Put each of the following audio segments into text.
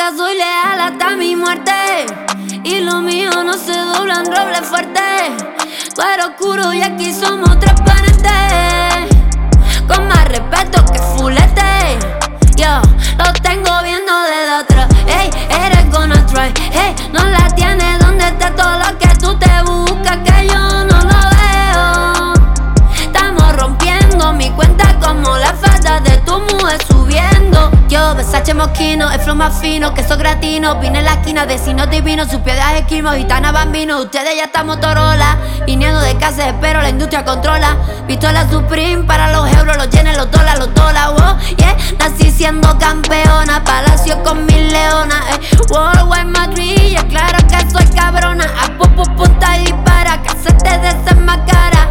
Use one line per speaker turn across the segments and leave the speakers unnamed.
que soy leal hasta mi muerte, y lo mío no se dobla en roble fuerte. Tú eres oscuro y aquí somos transparentes, con más respeto que fulete. Yo lo tengo viendo desde atrás. Ey, eres gonna try. Hey, no la tienes. ¿Dónde está todo lo que tú te buscas? Que yo no lo veo. Estamos rompiendo mi cuenta como la falda de tu mujer subiendo. Yo, Versace Moschino, el flow más fino, queso gratino. Vine en la esquina, vecinos divinos, sus piedras esquimo, gitana bambino. Ustedes ya están Motorola, viniendo de casa, espero la industria controla. Pistola Supreme para los euros, los yenes, los dólares, oh, yeah. Nací siendo campeona, palacio con mis leonas, Worldwide Madrid, ya claro que soy cabrona. A punta y para que se te desenmascara.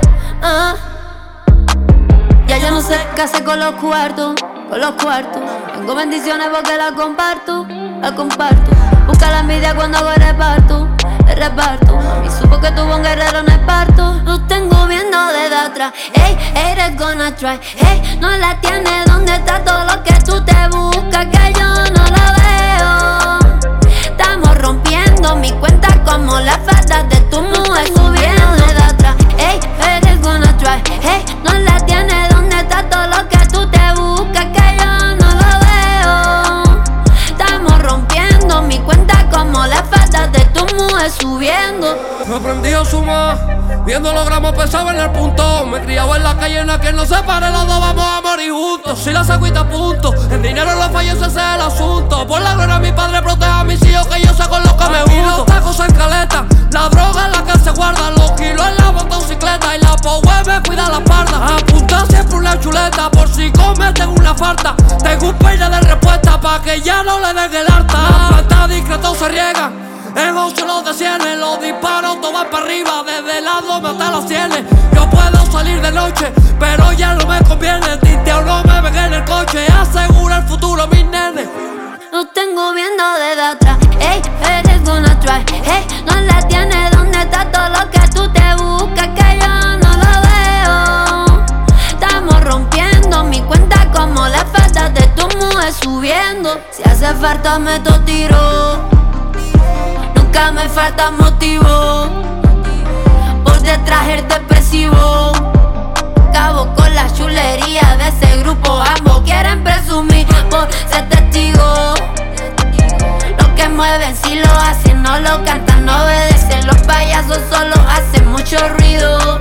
Ya yo no sé qué hacer con los cuartos, Tengo bendiciones porque las comparto, Busca la envidia cuando hago el reparto, A mí supo que tuvo un guerrero en el parto. Lo tengo viendo desde atrás. Ey, eres gonna try. Hey, no la tienes. ¿Dónde está todo lo que tú te buscas? Que yo no lo veo. Estamos rompiendo mi cuenta como la falda de tu mujer subiendo desde atrás. Ey, eres gonna try. Hey, no la tienes. ¿Dónde está todo lo que tú te buscas? Que yo no lo veo. Estamos rompiendo mi cuenta como la falda de tu mujer subiendo.
Me aprendí a sumar, viendo los gramos pesados en el punto. Me he criado en la calle en la que no se pare, los dos vamos a morir juntos. Si la saco y te apunto, el dinero lo fallo, ese es el asunto. Por la gloria mi padre proteja a mis hijos, que yo sé con los que me junto. Y los tacos en caleta, la droga en la que se guarda, los kilos en la motocicleta y la power me cuida la espalda. Apunta siempre una chuleta por si cometen una falta. Tengo un peine de respuesta pa' que ya no le den el harta. La planta discreto se riega, en 8 los descienes, los disparos toman para arriba, desde el lado me hasta las sienes. Yo puedo salir de noche, pero ya no me conviene. Tinteo no me ven en el coche, asegura el futuro mis nenes.
Lo tengo viendo desde atrás. Ey, eres gonna try. Hey, no la tienes. ¿Dónde está todo lo que tú te buscas? Que yo no lo veo. Estamos rompiendo mi cuenta como la falda de tu mujer subiendo. Si hace falta meto tiro, nunca me falta motivo. Por detrás el depresivo, acabo con la chulería de ese grupo. Ambos quieren presumir por ser testigo. Los que mueven si lo hacen, no lo cantan, no obedecen. Los payasos solo hacen mucho ruido.